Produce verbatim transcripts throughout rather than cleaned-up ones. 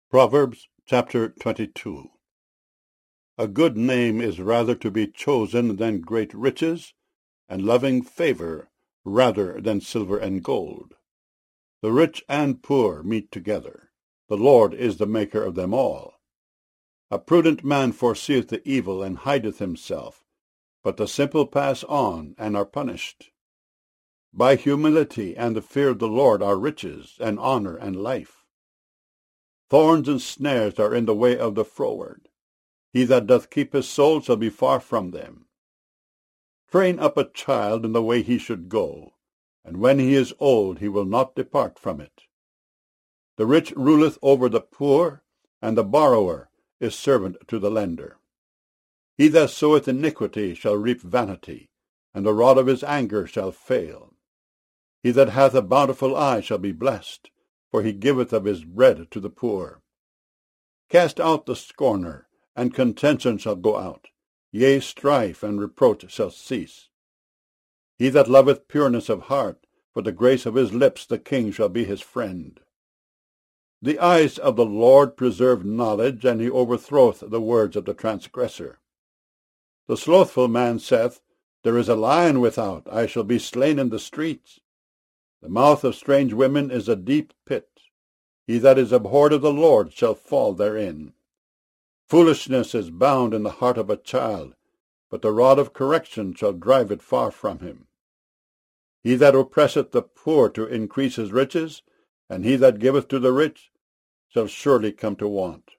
Proverbs chapter twenty-two. A good name is rather to be chosen than great riches, and loving favour rather than silver and gold. The rich and poor meet together. The Lord is the maker of them all. A prudent man foreseeth the evil, and hideth himself, but the simple pass on, and are punished. By humility and the fear of the Lord are riches, and honour, and life. Thorns and snares are in the way of the froward. He that doth keep his soul shall be far from them. Train up a child in the way he should go, and when he is old he will not depart from it. The rich ruleth over the poor, and the borrower is servant to the lender. He that soweth iniquity shall reap vanity, and the rod of his anger shall fail. He that hath a bountiful eye shall be blessed, for he giveth of his bread to the poor. Cast out the scorner, and contention shall go out, yea, strife and reproach shall cease. He that loveth pureness of heart, for the grace of his lips the king shall be his friend. The eyes of the Lord preserve knowledge, and he overthroweth the words of the transgressor. The slothful man saith, There is a lion without, I shall be slain in the streets. The mouth of strange women is a deep pit. He that is abhorred of the Lord shall fall therein. Foolishness is bound in the heart of a child, but the rod of correction shall drive it far from him. He that oppresseth the poor to increase his riches, and he that giveth to the rich, shall surely come to want.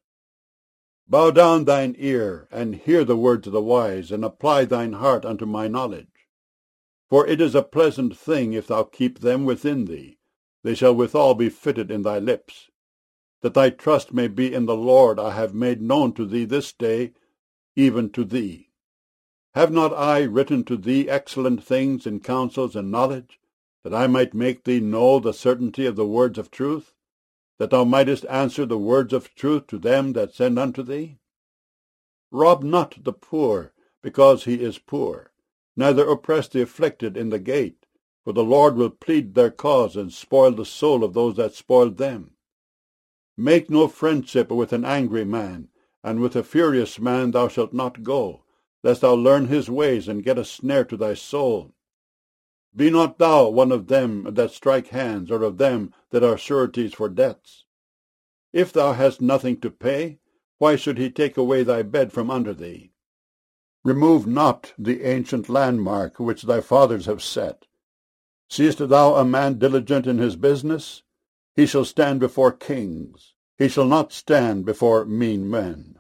Bow down thine ear, and hear the words of the wise, and apply thine heart unto my knowledge. For it is a pleasant thing if thou keep them within thee. They shall withal be fitted in thy lips. That thy trust may be in the Lord, I have made known to thee this day, even to thee. Have not I written to thee excellent things in counsels and knowledge, that I might make thee know the certainty of the words of truth, that thou mightest answer the words of truth to them that send unto thee? Rob not the poor, because he is poor, neither oppress the afflicted in the gate, for the Lord will plead their cause, and spoil the soul of those that spoiled them. Make no friendship with an angry man, and with a furious man thou shalt not go, lest thou learn his ways, and get a snare to thy soul. Be not thou one of them that strike hands, or of them that are sureties for debts. If thou hast nothing to pay, why should he take away thy bed from under thee? Remove not the ancient landmark which thy fathers have set. Seest thou a man diligent in his business? He shall stand before kings. He shall not stand before mean men.